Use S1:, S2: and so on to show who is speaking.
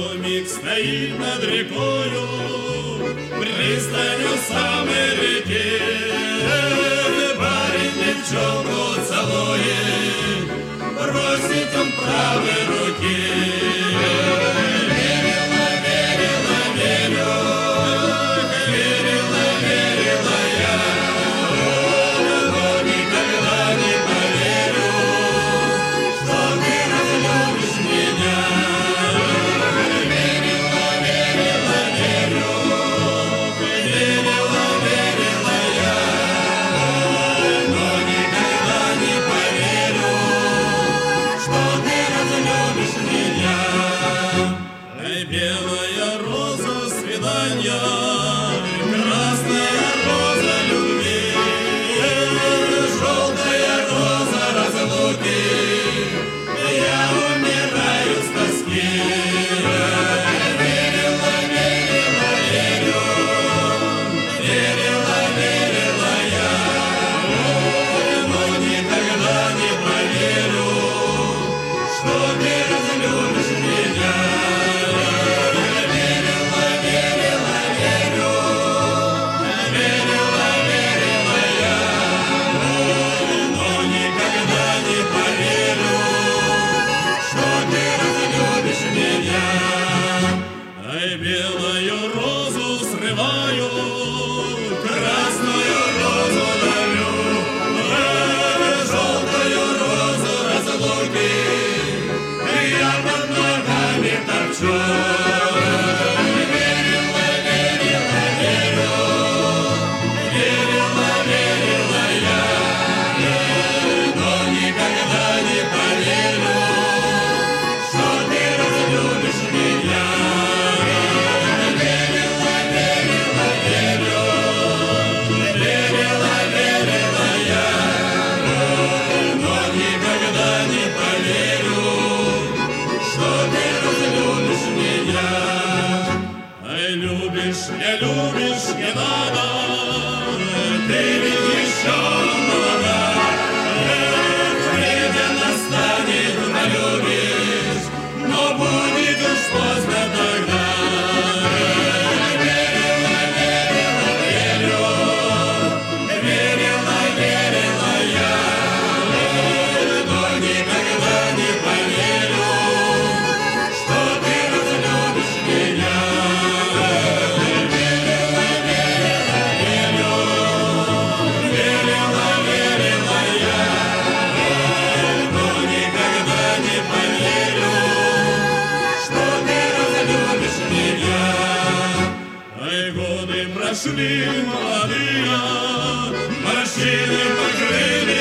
S1: домик стоит над рекою, пристань у самой реки. Парень девчонку целует, бросить он правой руки. Верила, верила, верю, верила, верила я, но никогда не поверю, что ты разлюбишь меня. Верила, верила, верю, верила, верила я, но никогда не поверю, что ты разлюбишь меня. Ай, белая роза свидания, красная роза любви, желтая роза разлуки, я умираю с тоски. Верила, верила, верю, верила, верила я, но никогда не поверю, что ты разлюбишь меня. Верила, верила, верю, верила, верила я, но никогда не поверю, что ты разлюбишь меня. Ай, белую розу срываю, красную розу дарю, желтую розу разлуки я под ногами торчу. Верила, верила, верю, верила, верила я, но никогда не поверю, что ты разлюбишь меня. Верила, верила, верю, верила, верила я, но никогда не поверю, что ты разлюбишь меня. Ай, любишь, не надо, ты ведь еще молода. Время настанет, полюбишь, но будет уж поздно тогда. Верила, верила, верю, верила, верила я, но никогда не поверю, что ты разлюбишь меня. Верила, верила, верю, верила, верила я, но никогда не поверю, что ты разлюбишь меня. Ай, годы прошли молодые, морщины покрыли